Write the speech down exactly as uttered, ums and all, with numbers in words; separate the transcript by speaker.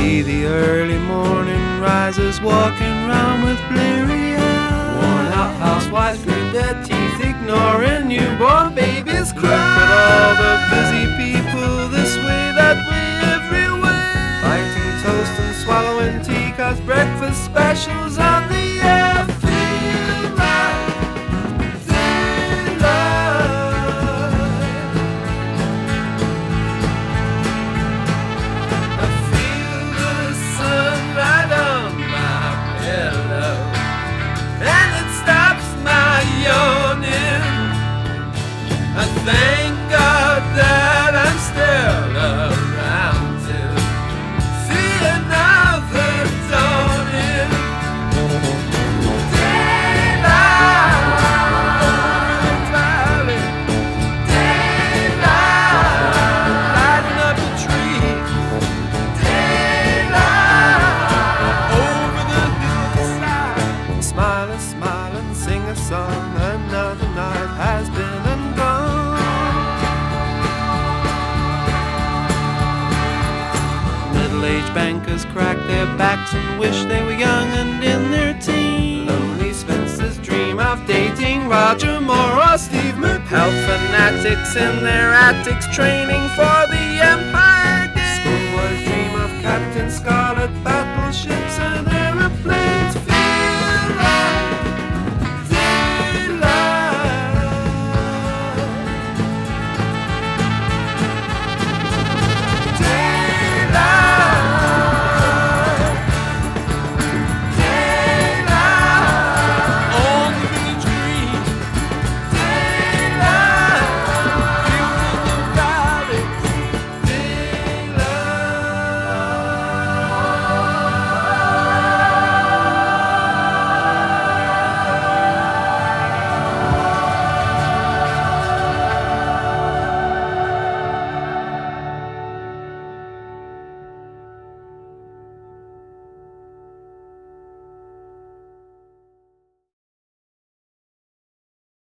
Speaker 1: see the early morning risers walking round with bleary eyes.
Speaker 2: Worn-out housewives grit their teeth, ignoring newborn babies cry.
Speaker 1: Look at all the busy people, this way, that way, everywhere,
Speaker 2: biting toast and swallowing tea, 'cause breakfast specials on the air. Feel like thank God that I'm still around to see another dawning. Daylight, valley, daylight, lighting up the trees. Daylight, over the hillside.
Speaker 1: smile and smile and sing a song. Another night has been and gone. Middle-aged bankers crack their backs and wish they were young and in their teens.
Speaker 2: Lonely spinsters dream of dating Roger Moore or Steve McQueen.
Speaker 1: Health fanatics in their attics training for the empire.